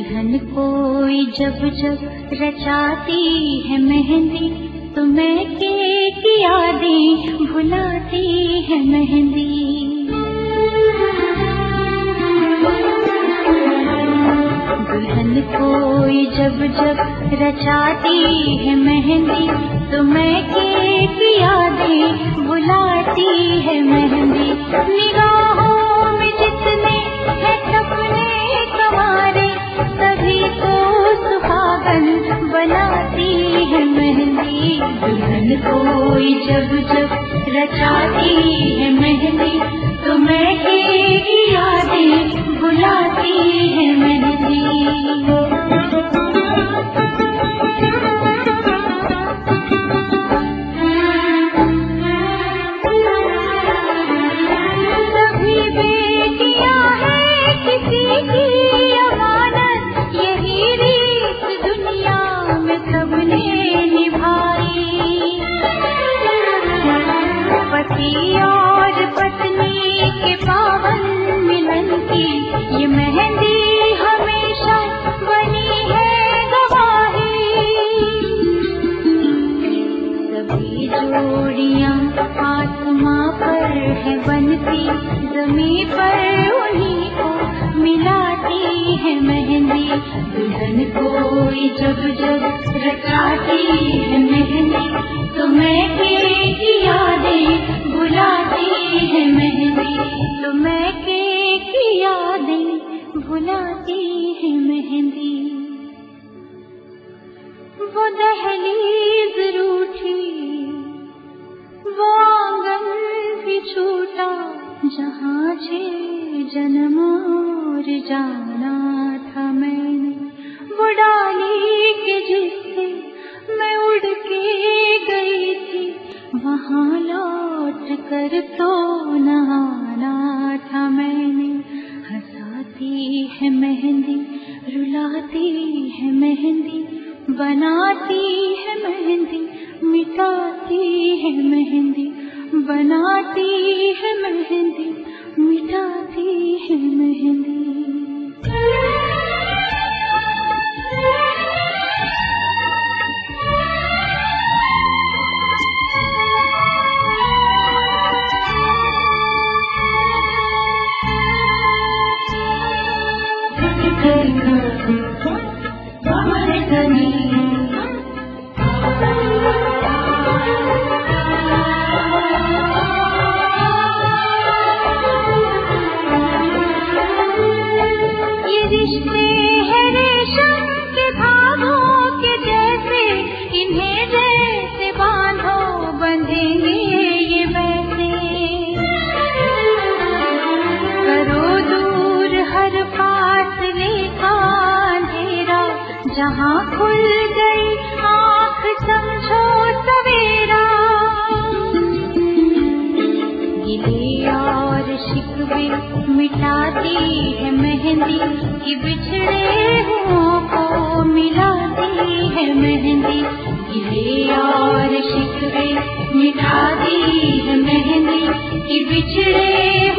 दुल्हन कोई जब जब रचाती है मेहंदी, तो महके की यादें भुलाती है मेहंदी। दुल्हन कोई जब जब रचाती है मेहंदी, तो महके की यादें भुलाती है मेहंदी। निगाहों में जितने हैं सपने तुम्हारे, सभी को सुहागन बनाती है मेहंदी। दुल्हन कोई जब जब रचाती है मेहंदी, तो महके की यादें भुलाती है मेहंदी। सभी बेटियां हैं किसी की अमानत, यही रीत दुनिया में सबने निभाई। पति और पत्नी के पावन मिलन की ये मेहंदी हमेशा बनी है गवाही। सभी जोड़ियां आसमां पर है बनती, ज़मीं पर उन्हीं को मिलाती है मेहंदी। दुल्हन कोई जब जब रचाती है मेहंदी, तो महके की यादें भुलाती है मेहंदी। तो महके की यादें भुलाती है मेहंदी। वो दहलीज रूठी, वो आंगन भी छूटा, जहाँ 6 जन्म और जाना था मैंने। वो डाली के जिससे मैं उड़ के गई थी, वहाँ लौट कर तो न आना था मैंने। हंसाती है मेहंदी, रुलाती है मेहंदी, बनाती है मेहंदी, मिटाती है मेहंदी, बनाती है मेहंदी, मिटाती है मेहंदी। जहाँ खुल गई आँख समझो सवेरा, गिले और शिकवे मिटाती है मेहंदी, कि बिछड़े हुओं को मिलाती है मेहंदी। गिले और शिकवे मिटाती है मेहंदी, कि बिछड़े